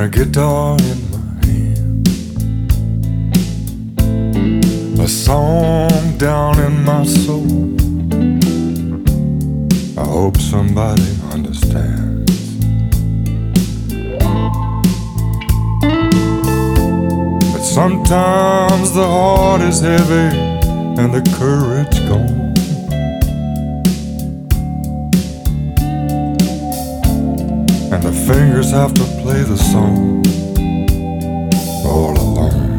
a guitar in my hand, a song down in my soul. I hope somebody understands. But sometimes the heart is heavy and the courage gone. And the fingers have to play the song all alone.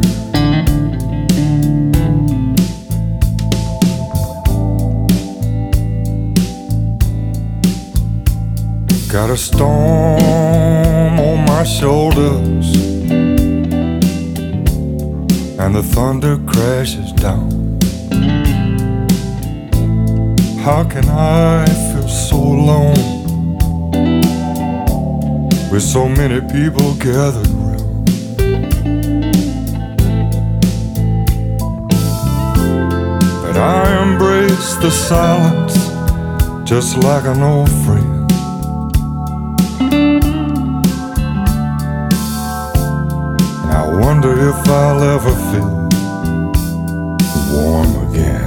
Got a storm on my shoulders, and the thunder crashes down. How can I feel so alone with so many people gathered around? But I embrace the silence just like an old friend. And I wonder if I'll ever feel warm again.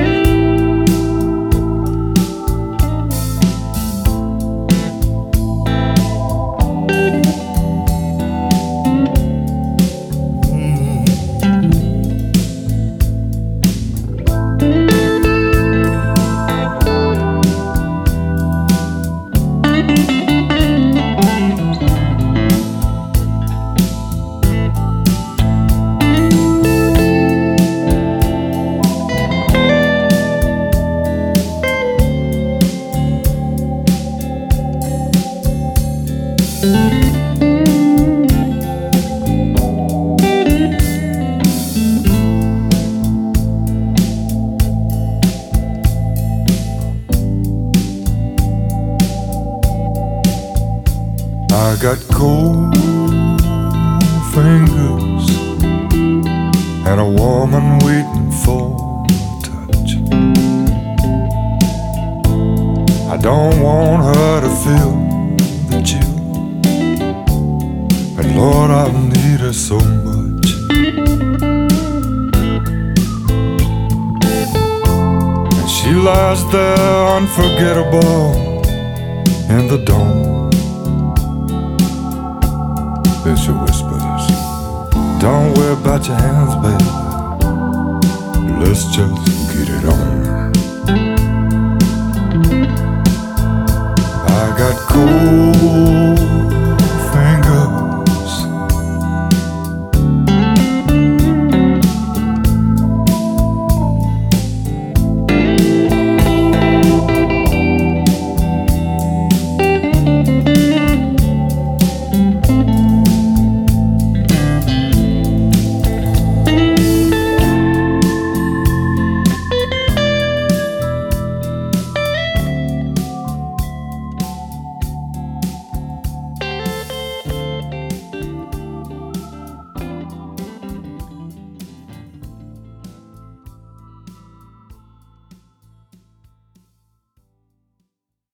I got cold fingers and a woman waiting for a touch. I don't want her to feel the chill, but Lord, I need her so much. And she lies there unforgettable in the dawn. Then she whispers, don't worry about your hands, baby, let's just get it on. I got cold